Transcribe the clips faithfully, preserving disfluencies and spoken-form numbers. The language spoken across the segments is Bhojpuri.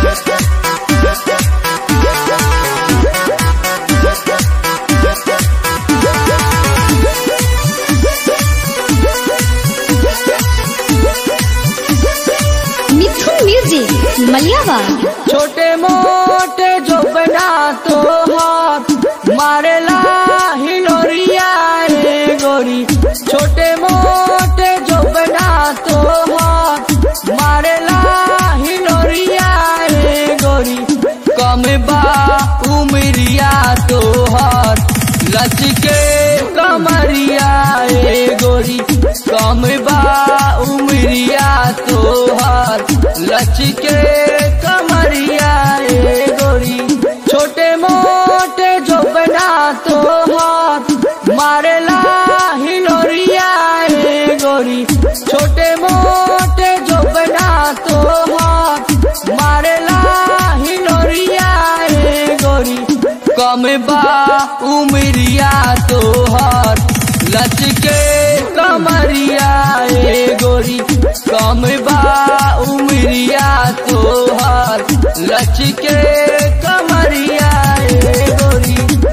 मिथुन म्यूजिक मलियावा। छोटे मोटे जो बना तो हाथ मारेला हिलोरिया रे गोरी। छोटे मोटे जो बना तो हाथ मारेला हिलोरिया रे गोरी। कम बा उमरिया तो हाथ लच के कमरिया रे गोरी। कम बा उमरिया तो हाथ लच के कमरिया रे गोरी। छोटे मोटे जो बना तो हाथ मारेला हिलोरिया रे गोरी। छोटे मोटे जो बना तो हाथ मारेला हिलोरिया रे गोरी। कम बा उमरिया तो हाथ लच के कमरिया रे गोरी। कम बा उमरिया तो हाथ लच के कमरिया रे गोरी।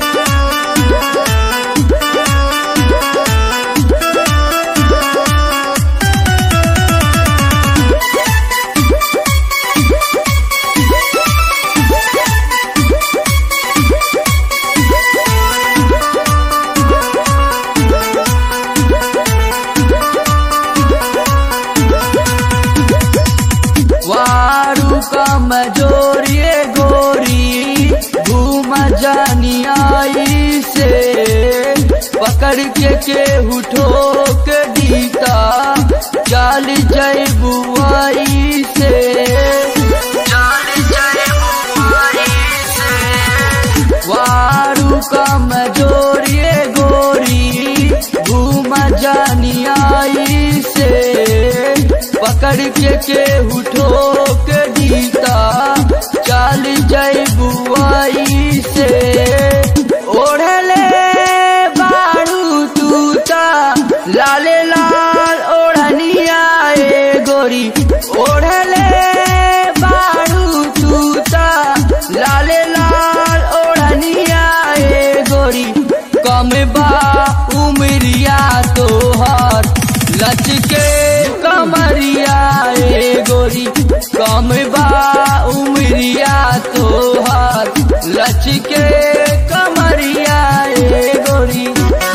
वारू कमजोरिए गोरी घूम जानी आई से। पकड़ के केहू ठोक दीता चाल जय बुआई से। चाल जय बुआई से। वारू कमजोरिए गोरी घूम जानी आई से। पकड़ के केहू ठोक दीता चाल जय बुआई से। ओढ़ले बारू तूता लाले लाल ओढ़निया ए गोरी। ओढ़ले बारू तूता लाले लाल ओढ़निया ए गोरी। कम बा उमरिया तो हाथ लच के कमरिया रे गोरी। कम बा उमरिया तो हाथ लच के कमरिया रे गोरी।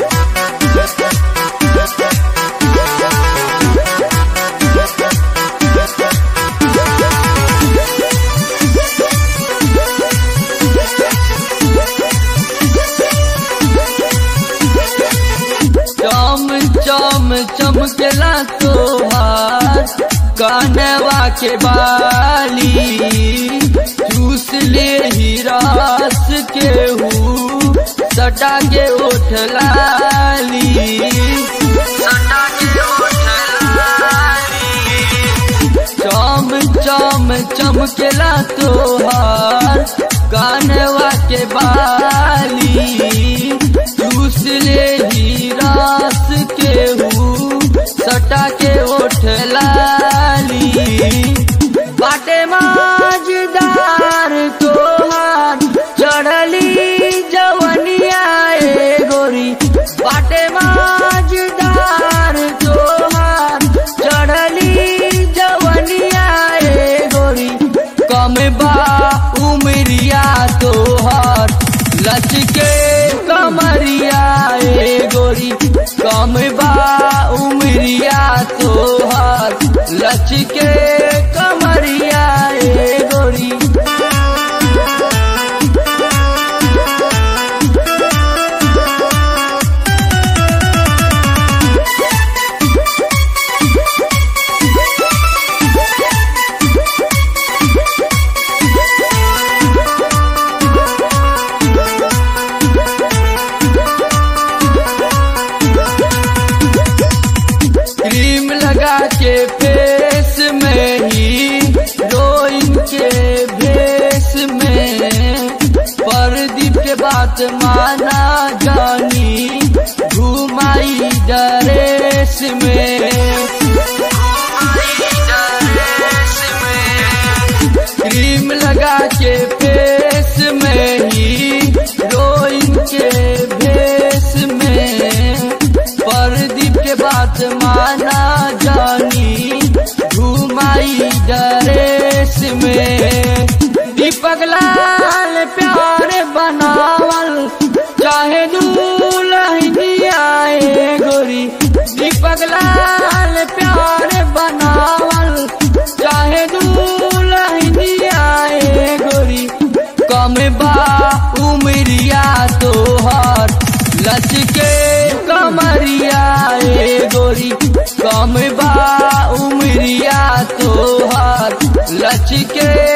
चम चम चमकेला तोहार कानवा के बाली। चूस ले ही रास के हूँ सटा के ओठ लाली। सटा के ओठ लाली। चम चम चमकेला तोहार कानवा के बाली। चूस ले ही रास के हूँ सटा के ओठ लाली। बाटे माजदार तोहार चढ़ली जवनिया ए गोरी। बाटे माजदार तोहार चढ़ली जवनिया ए गोरी। कम बा उमरिया तोहार लच के कमरिया ए गोरी। कम बा उमरिया तोहार लच के कमरिया ए गोरी। क्रीम लगा के फेस में ही रोइन के भेस में। परदीप के बात माना जानी घुमाई डरेस में। क्रीम लगा के फेस में ही रोइन के भेस में प्रदीप के बात माना जानी घुमाई ड्रेस में दीपक लाल प्यार बनावल चाहे दुल्हनिया गोरी दीपक लाल प्यार बनावल चाहे दुल्हनिया गोरी कम बा उमरिया तोहर लचके कमरिया गोरी कम बा उमरिया तोहर लचके